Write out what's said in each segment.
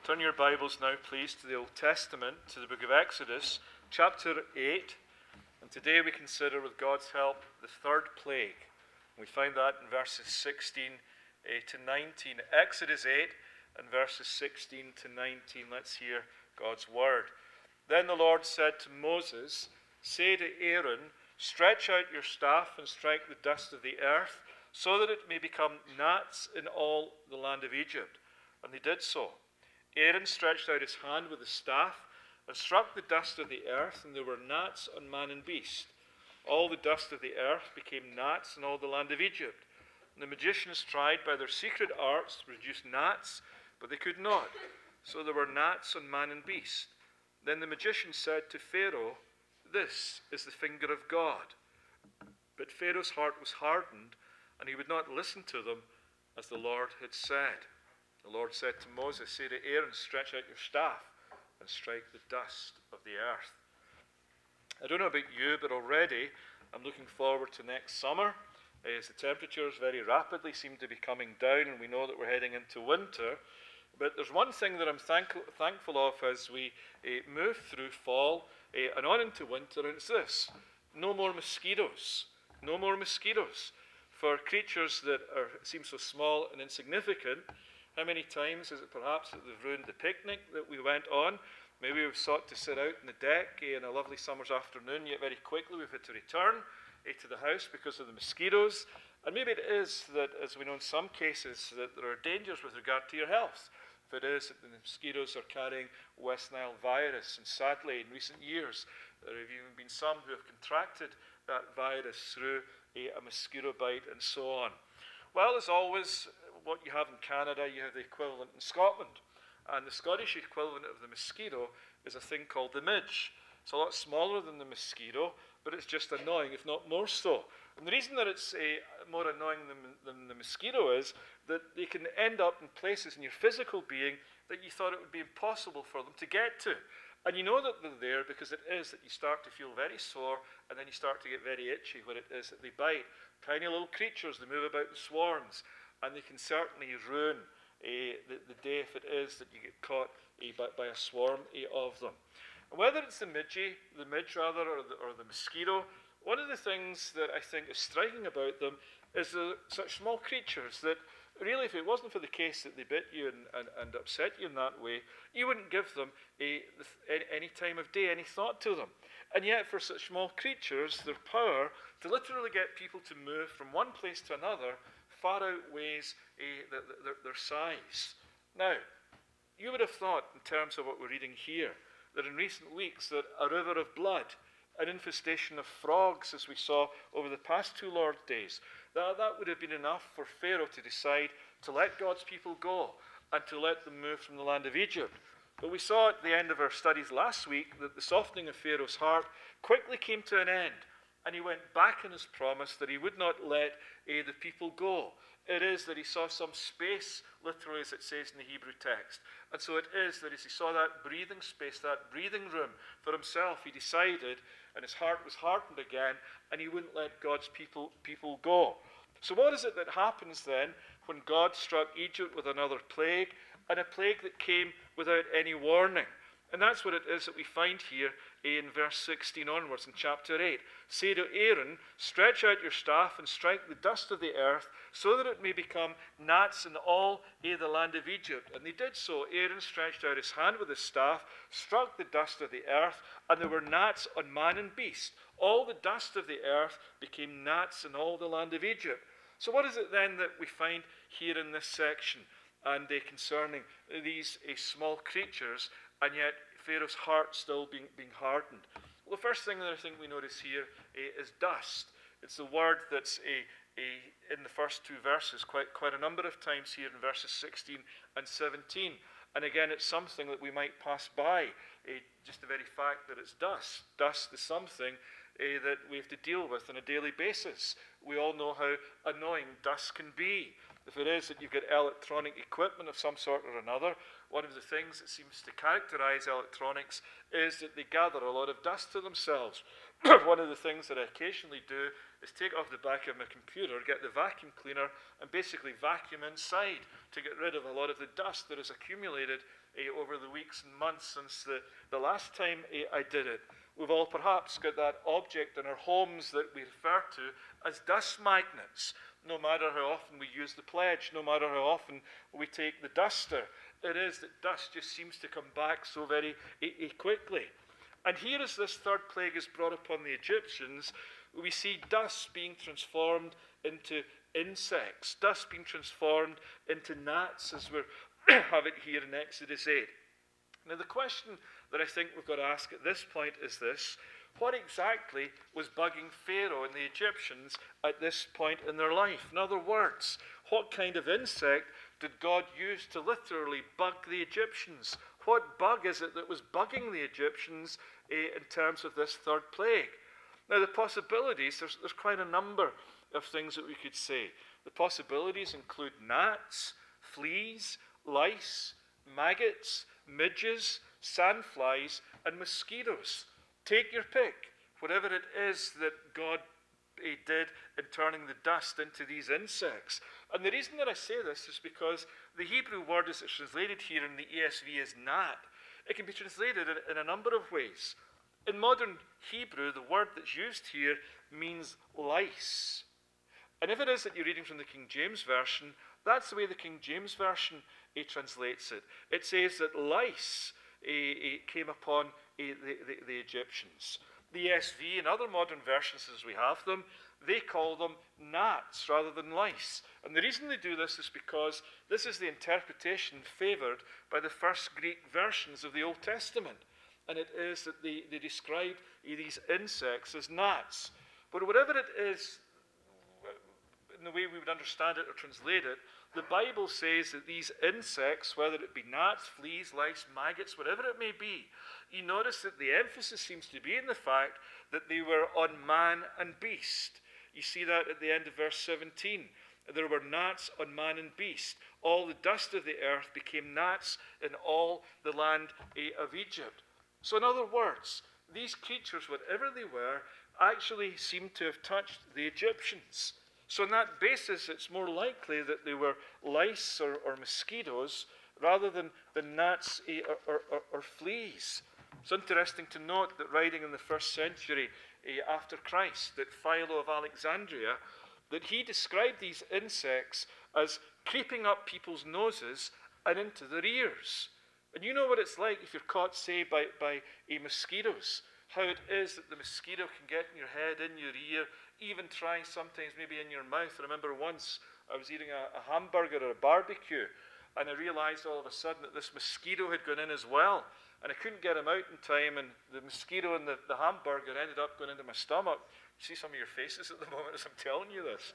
Turn your Bibles now, please, to the Old Testament, to the book of Exodus, chapter 8. And today we consider, with God's help, the third plague. We find that in verses 16 to 19. Exodus 8 and verses 16 to 19. Let's hear God's word. Then the Lord said to Moses, "Say to Aaron, stretch out your staff and strike the dust of the earth, so that it may become gnats in all the land of Egypt." And they did so. Aaron stretched out his hand with the staff and struck the dust of the earth, and there were gnats on man and beast. All the dust of the earth became gnats in all the land of Egypt. And the magicians tried by their secret arts to produce gnats, but they could not. So there were gnats on man and beast. Then the magician said to Pharaoh, "This is the finger of God." But Pharaoh's heart was hardened, and he would not listen to them, as the Lord had said. The Lord said to Moses, "Say to Aaron, stretch out your staff and strike the dust of the earth." I don't know about you, but already I'm looking forward to next summer, as the temperatures very rapidly seem to be coming down, and we know that we're heading into winter. But there's one thing that I'm thankful of as we move through fall and on into winter, and it's this: no more mosquitoes. No more mosquitoes. For creatures that seem so small and insignificant, how many times is it perhaps that they've ruined the picnic that we went on? Maybe we've sought to sit out on the deck in a lovely summer's afternoon, yet very quickly we've had to return to the house because of the mosquitoes. And maybe it is that, as we know in some cases, that there are dangers with regard to your health. If it is that the mosquitoes are carrying West Nile virus, and sadly in recent years there have even been some who have contracted that virus through a mosquito bite and so on. Well, as always, what you have in Canada, you have the equivalent in Scotland. And the Scottish equivalent of the mosquito is a thing called the midge. It's a lot smaller than the mosquito, but it's just annoying, if not more so. And the reason that it's more annoying than the mosquito is that they can end up in places in your physical being that you thought it would be impossible for them to get to. And you know that they're there because it is that you start to feel very sore, and then you start to get very itchy when it is that they bite. Tiny little creatures, they move about in swarms, and they can certainly ruin the day if it is that you get caught by a swarm of them. And whether it's the midge or the mosquito, one of the things that I think is striking about them is they're such small creatures that really, if it wasn't for the case that they bit you and upset you in that way, you wouldn't give them any time of day, any thought to them. And yet, for such small creatures, their power to literally get people to move from one place to another far outweighs their size. Now, you would have thought, in terms of what we're reading here, that in recent weeks that a river of blood, an infestation of frogs, as we saw over the past 2 Lord's days, that would have been enough for Pharaoh to decide to let God's people go and to let them move from the land of Egypt. But we saw at the end of our studies last week that the softening of Pharaoh's heart quickly came to an end, and he went back on his promise that he would not let the people go. It is that he saw some space, literally as it says in the Hebrew text. And so it is that as he saw that breathing space, that breathing room for himself, he decided, and his heart was hardened again, and he wouldn't let God's people go. So what is it that happens then when God struck Egypt with another plague, and a plague that came without any warning? And that's what it is that we find here in verse 16 onwards in chapter 8. "Say to Aaron, stretch out your staff and strike the dust of the earth, so that it may become gnats in all the land of Egypt." And they did so. Aaron stretched out his hand with his staff, struck the dust of the earth, and there were gnats on man and beast. All the dust of the earth became gnats in all the land of Egypt. So what is it then that we find here in this section, and concerning these small creatures, and yet Pharaoh's heart still being hardened? Well, the first thing that I think we notice here is dust. It's the word that's in the first 2 verses quite a number of times here in verses 16 and 17. And again, it's something that we might pass by, just the very fact that it's dust. Dust is something that we have to deal with on a daily basis. We all know how annoying dust can be. If it is that you've got electronic equipment of some sort or another, one of the things that seems to characterize electronics is that they gather a lot of dust to themselves. one of the things that I occasionally do is take off the back of my computer, get the vacuum cleaner, and basically vacuum inside to get rid of a lot of the dust that has accumulated over the weeks and months since the last time I did it. We've all perhaps got that object in our homes that we refer to as dust magnets. No matter how often we use the pledge, no matter how often we take the duster, it is that dust just seems to come back so very quickly. And here, as this third plague is brought upon the Egyptians, we see dust being transformed into insects, dust being transformed into gnats, as we have it here in Exodus 8. Now, the question that I think we've got to ask at this point is this: what exactly was bugging Pharaoh and the Egyptians at this point in their life? In other words, what kind of insect did God use to literally bug the Egyptians? What bug is it that was bugging the Egyptians in terms of this third plague? Now, the possibilities, there's quite a number of things that we could say. The possibilities include gnats, fleas, lice, maggots, midges, sandflies, and mosquitoes. Take your pick, whatever it is that God did in turning the dust into these insects. And the reason that I say this is because the Hebrew word as it's translated here in the ESV is gnat. It can be translated in a number of ways. In modern Hebrew, the word that's used here means lice. And if it is that you're reading from the King James Version, that's the way the King James Version translates it. It says that lice came upon the Egyptians. The ESV and other modern versions as we have them, they call them gnats rather than lice. And the reason they do this is because this is the interpretation favoured by the first Greek versions of the Old Testament. And it is that they describe these insects as gnats. But whatever it is, in the way we would understand it or translate it, the Bible says that these insects, whether it be gnats, fleas, lice, maggots, whatever it may be, you notice that the emphasis seems to be in the fact that they were on man and beast. You see that at the end of verse 17. There were gnats on man and beast. All the dust of the earth became gnats in all the land of Egypt. So in other words, these creatures, whatever they were, actually seemed to have touched the Egyptians. So on that basis, it's more likely that they were lice or mosquitoes rather than gnats or fleas. It's interesting to note that writing in the 1st century after Christ, that Philo of Alexandria, that he described these insects as creeping up people's noses and into their ears. And you know what it's like if you're caught, say, by mosquitoes, how it is that the mosquito can get in your head, in your ear, even try sometimes maybe in your mouth. I remember once I was eating a hamburger or a barbecue, and I realized all of a sudden that this mosquito had gone in as well. And I couldn't get him out in time, and the mosquito and the hamburger ended up going into my stomach. You see some of your faces at the moment as I'm telling you this.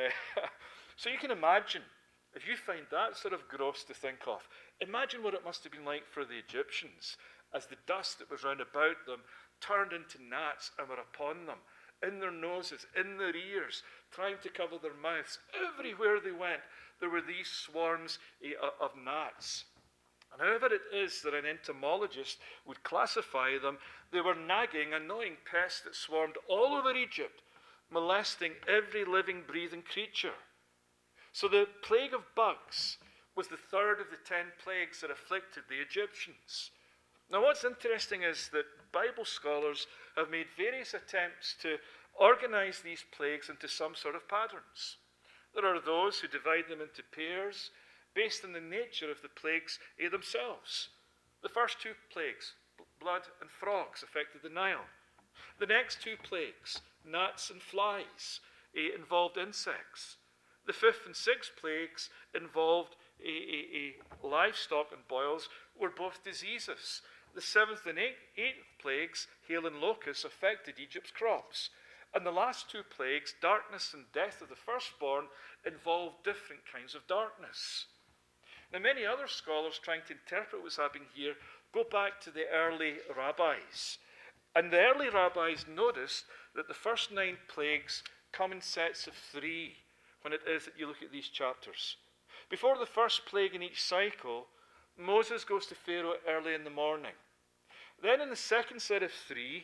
So you can imagine, if you find that sort of gross to think of, imagine what it must have been like for the Egyptians as the dust that was round about them turned into gnats and were upon them, in their noses, in their ears, trying to cover their mouths. Everywhere they went, there were these swarms of gnats. And however it is that an entomologist would classify them, they were nagging, annoying pests that swarmed all over Egypt, molesting every living, breathing creature. So the plague of bugs was the third of the 10 plagues that afflicted the Egyptians. Now what's interesting is that Bible scholars have made various attempts to organize these plagues into some sort of patterns. There are those who divide them into pairs based on the nature of the plagues themselves. The first 2 plagues, blood and frogs, affected the Nile. The next 2 plagues, gnats and flies, involved insects. The 5th and 6th plagues involved livestock and boils, were both diseases. The 7th and 8th plagues, hail and locusts, affected Egypt's crops. And the last 2 plagues, darkness and death of the firstborn, involved different kinds of darkness. Now, many other scholars trying to interpret what's happening here go back to the early rabbis. And the early rabbis noticed that the first 9 plagues come in sets of 3 when it is that you look at these chapters. Before the first plague in each cycle, Moses goes to Pharaoh early in the morning. Then in the second set of 3,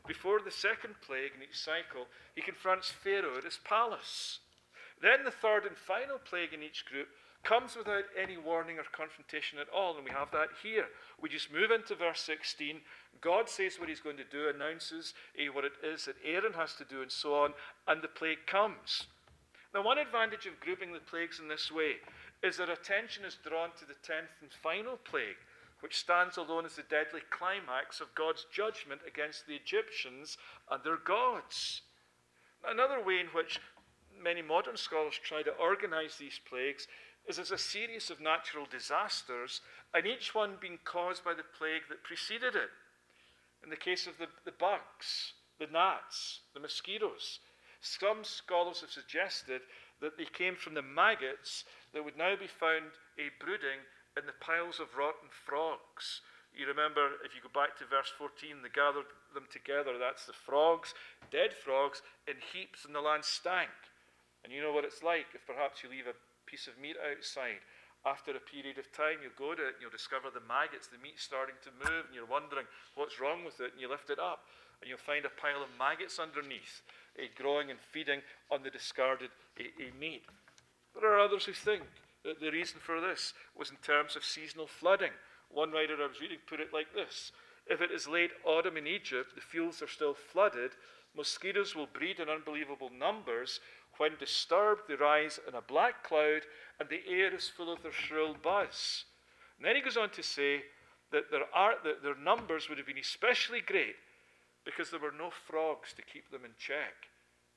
Before the second plague in each cycle, he confronts Pharaoh at his palace. Then the third and final plague in each group comes without any warning or confrontation at all, and we have that here. We just move into verse 16. God says what he's going to do, announces what it is that Aaron has to do, and so on, and the plague comes. Now, one advantage of grouping the plagues in this way is that attention is drawn to the 10th and final plague, which stands alone as the deadly climax of God's judgment against the Egyptians and their gods. Another way in which many modern scholars try to organize these plagues is as a series of natural disasters, and each one being caused by the plague that preceded it. In the case of the bugs, the gnats, the mosquitoes, some scholars have suggested that they came from the maggots that would now be found brooding in the piles of rotten frogs. You remember, if you go back to verse 14, they gathered them together. That's the frogs, dead frogs, in heaps, and the land stank. And you know what it's like if perhaps you leave a piece of meat outside. After a period of time, you'll go to it and you'll discover the maggots, the meat's starting to move, and you're wondering what's wrong with it, and you lift it up, and you'll find a pile of maggots underneath, growing and feeding on the discarded meat. There are others who think that the reason for this was in terms of seasonal flooding. One writer I was reading put it like this: if it is late autumn in Egypt, the fields are still flooded, mosquitoes will breed in unbelievable numbers. When disturbed, they rise in a black cloud, and the air is full of their shrill buzz. And then he goes on to say that their numbers would have been especially great because there were no frogs to keep them in check.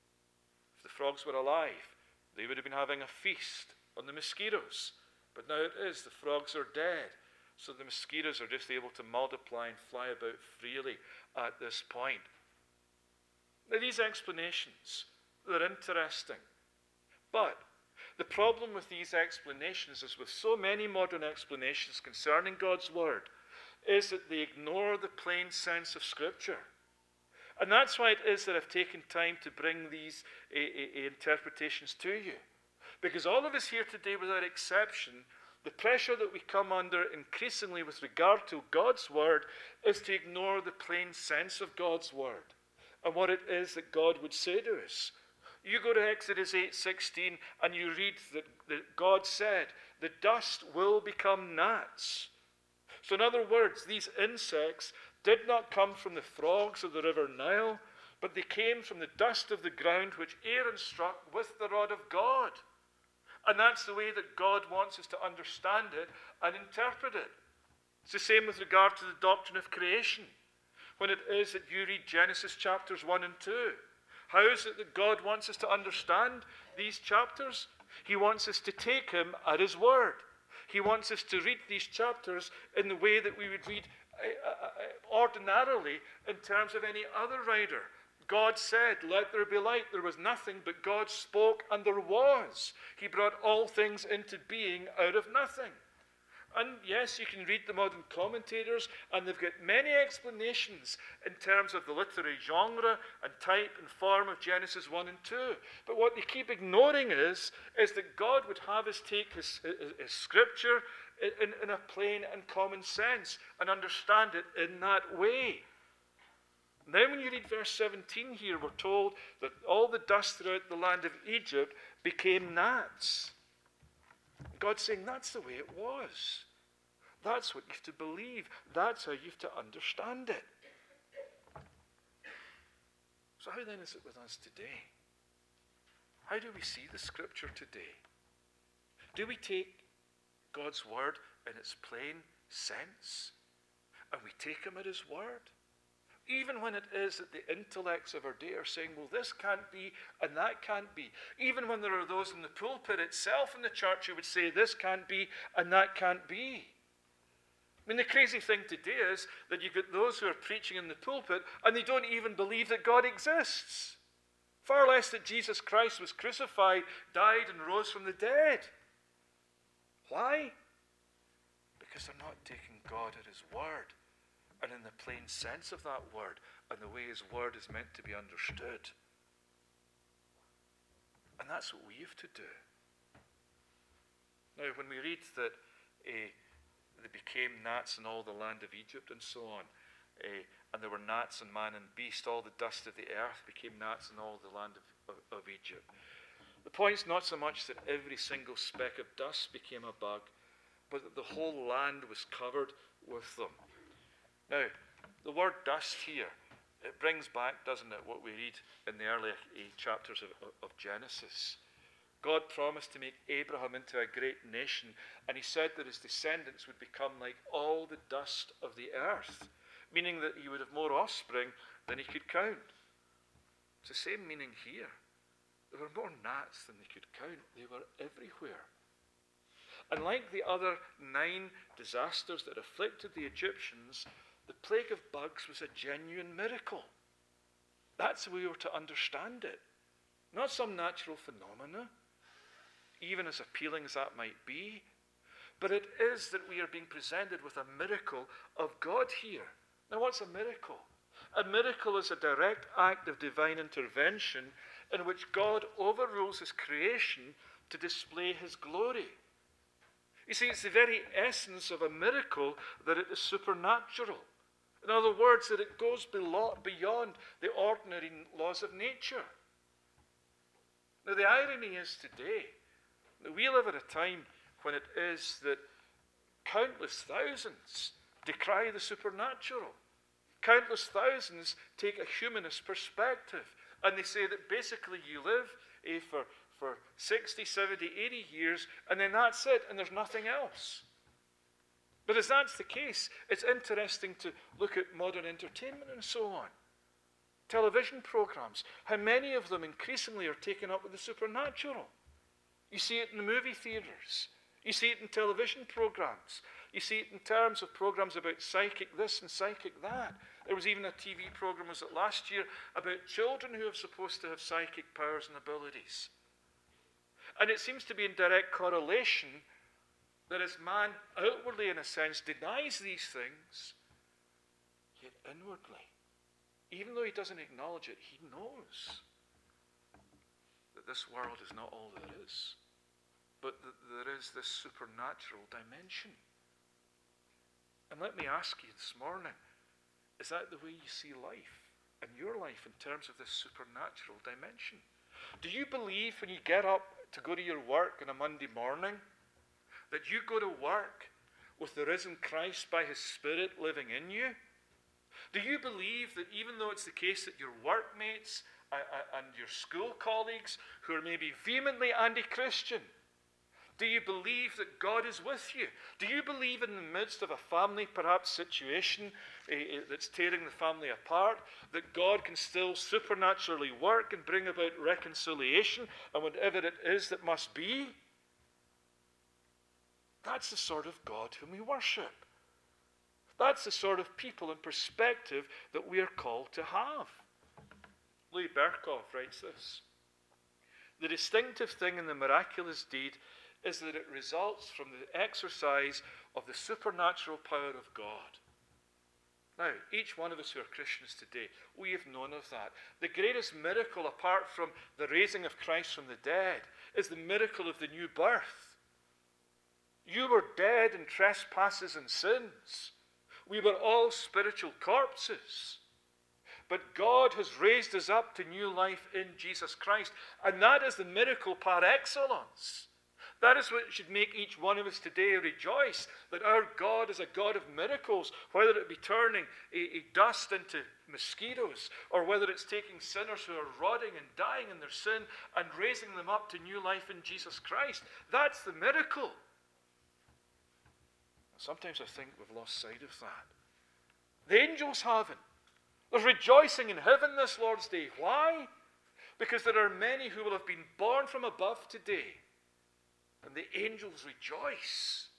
If the frogs were alive, they would have been having a feast on the mosquitoes. But now it is, the frogs are dead, so the mosquitoes are just able to multiply and fly about freely at this point. Now, these explanations, they're interesting. But the problem with these explanations, as with so many modern explanations concerning God's Word, is that they ignore the plain sense of Scripture. And that's why it is that I've taken time to bring these interpretations to you. Because all of us here today, without exception, the pressure that we come under increasingly with regard to God's Word is to ignore the plain sense of God's Word and what it is that God would say to us. You go to Exodus 8:16 and you read that God said, the dust will become gnats. So in other words, these insects did not come from the frogs of the river Nile, but they came from the dust of the ground which Aaron struck with the rod of God. And that's the way that God wants us to understand it and interpret it. It's the same with regard to the doctrine of creation. When it is that you read Genesis chapters 1 and 2, how is it that God wants us to understand these chapters? He wants us to take him at his word. He wants us to read these chapters in the way that we would read ordinarily in terms of any other writer. God said, let there be light. There was nothing, but God spoke and there was. He brought all things into being out of nothing. And yes, you can read the modern commentators, and they've got many explanations in terms of the literary genre and type and form of Genesis 1 and 2. But what they keep ignoring is that God would have us take his scripture in a plain and common sense and understand it in that way. And then when you read verse 17 here, we're told that all the dust throughout the land of Egypt became gnats. God's saying that's the way it was. That's what you have to believe. That's how you have to understand it. So how then is it with us today? How do we see the scripture today? Do we take God's word in its plain sense? And we take him at his word? Even when it is that the intellects of our day are saying, well, this can't be and that can't be. Even when there are those in the pulpit itself in the church who would say this can't be and that can't be. I mean, the crazy thing today is that you've got those who are preaching in the pulpit and they don't even believe that God exists. Far less that Jesus Christ was crucified, died, and rose from the dead. Why? Because they're not taking God at his word and in the plain sense of that word and the way his word is meant to be understood. And that's what we have to do. Now, when we read that they became gnats in all the land of Egypt and so on, and there were gnats on man and beast. All the dust of the earth became gnats in all the land of Egypt. The point's not so much that every single speck of dust became a bug, but that the whole land was covered with them. Now, the word dust here, it brings back, doesn't it, what we read in the early chapters of Genesis. God promised to make Abraham into a great nation, and he said that his descendants would become like all the dust of the earth, meaning that he would have more offspring than he could count. It's the same meaning here. There were more gnats than they could count. They were everywhere. And like the other 9 disasters that afflicted the Egyptians, the plague of bugs was a genuine miracle. That's the way we were to understand it. Not some natural phenomena, even as appealing as that might be, but it is that we are being presented with a miracle of God here. Now, what's a miracle? A miracle is a direct act of divine intervention in which God overrules his creation to display his glory. You see, it's the very essence of a miracle that it is supernatural. In other words, that it goes beyond the ordinary laws of nature. Now, the irony is today that we live at a time when it is that countless thousands decry the supernatural. Countless thousands take a humanist perspective, and they say that basically you live for 60, 70, 80 years, and then that's it, and there's nothing else. But as that's the case, it's interesting to look at modern entertainment and so on. Television programs, how many of them increasingly are taken up with the supernatural. You see it in the movie theaters. You see it in television programs. You see it in terms of programs about psychic this and psychic that. There was even a TV program, was it last year, about children who are supposed to have psychic powers and abilities. And it seems to be in direct correlation that as man outwardly, in a sense, denies these things, yet inwardly, even though he doesn't acknowledge it, he knows that this world is not all there is, but that there is this supernatural dimension. And let me ask you this morning, is that the way you see life and your life in terms of this supernatural dimension? Do you believe when you get up to go to your work on a Monday morning that you go to work with the risen Christ by his Spirit living in you? Do you believe that even though it's the case that your workmates and your school colleagues who are maybe vehemently anti-Christian, do you believe that God is with you? Do you believe in the midst of a family, perhaps, situation that's tearing the family apart, that God can still supernaturally work and bring about reconciliation and whatever it is that must be? That's the sort of God whom we worship. That's the sort of people and perspective that we are called to have. Louis Berkhoff writes this: the distinctive thing in the miraculous deed is that it results from the exercise of the supernatural power of God. Now, each one of us who are Christians today, we have known of that. The greatest miracle, apart from the raising of Christ from the dead, is the miracle of the new birth. You were dead in trespasses and sins. We were all spiritual corpses. But God has raised us up to new life in Jesus Christ. And that is the miracle par excellence. That is what should make each one of us today rejoice, that our God is a God of miracles, whether it be turning a dust into mosquitoes, or whether it's taking sinners who are rotting and dying in their sin and raising them up to new life in Jesus Christ. That's the miracle. Sometimes I think we've lost sight of that. The angels haven't. There's rejoicing in heaven this Lord's Day. Why? Because there are many who will have been born from above today. And the angels rejoice.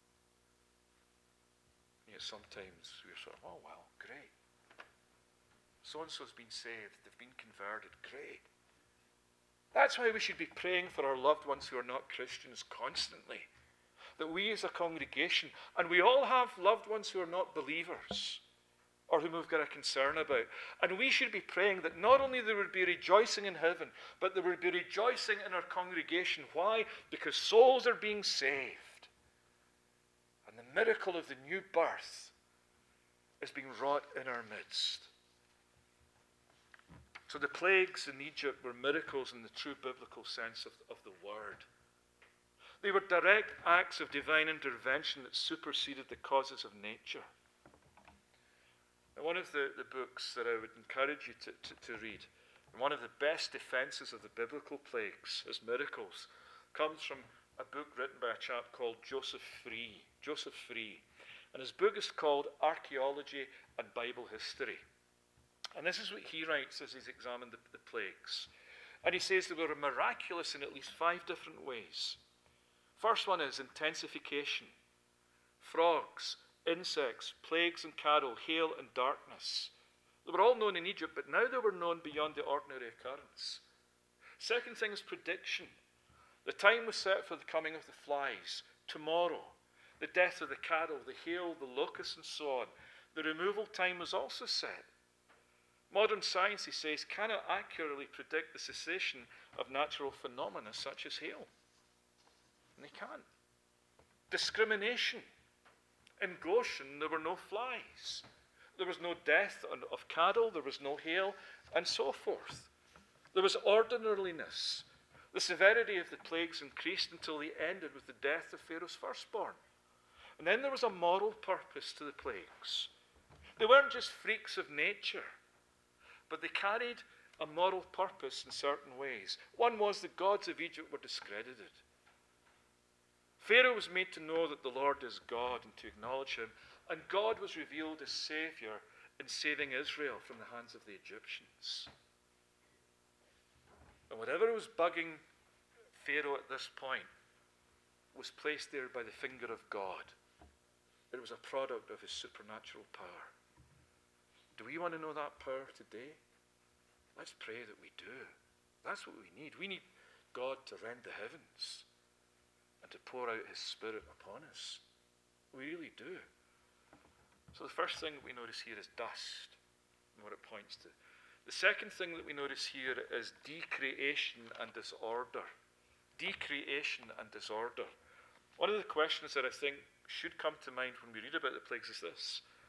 Yet sometimes we're sort of, oh well, great. So-and-so's been saved, they've been converted, great. That's why we should be praying for our loved ones who are not Christians constantly. That we as a congregation, and we all have loved ones who are not believers, or whom we've got a concern about. And we should be praying that not only there would be rejoicing in heaven, but there would be rejoicing in our congregation. Why? Because souls are being saved. And the miracle of the new birth is being wrought in our midst. So the plagues in Egypt were miracles in the true biblical sense of the word. They were direct acts of divine intervention that superseded the causes of nature. Now, one of the books that I would encourage you to read, and one of the best defenses of the biblical plagues as miracles, comes from a book written by a chap called Joseph Free. Joseph Free. And his book is called Archaeology and Bible History. And this is what he writes as he's examined the plagues. And he says they were miraculous in at least 5 different ways. First one is intensification. Frogs, insects, plagues and cattle, hail and darkness. They were all known in Egypt, but now they were known beyond the ordinary occurrence. Second thing is prediction. The time was set for the coming of the flies, tomorrow. The death of the cattle, the hail, the locusts, and so on. The removal time was also set. Modern science, he says, cannot accurately predict the cessation of natural phenomena such as hail. And they can't. Discrimination. In Goshen, there were no flies. There was no death of cattle, there was no hail, and so forth. There was ordinariness. The severity of the plagues increased until they ended with the death of Pharaoh's firstborn. And then there was a moral purpose to the plagues. They weren't just freaks of nature, but they carried a moral purpose in certain ways. One was the gods of Egypt were discredited. Pharaoh was made to know that the Lord is God and to acknowledge him, and God was revealed as Savior in saving Israel from the hands of the Egyptians. And whatever was bugging Pharaoh at this point was placed there by the finger of God. It was a product of his supernatural power. Do we want to know that power today? Let's pray that we do. That's what we need. We need God to rend the heavens and to pour out his Spirit upon us. We really do. So the first thing that we notice here is dust and what it points to. The second thing that we notice here is decreation and disorder. Decreation and disorder. One of the questions that I think should come to mind when we read about the plagues is this.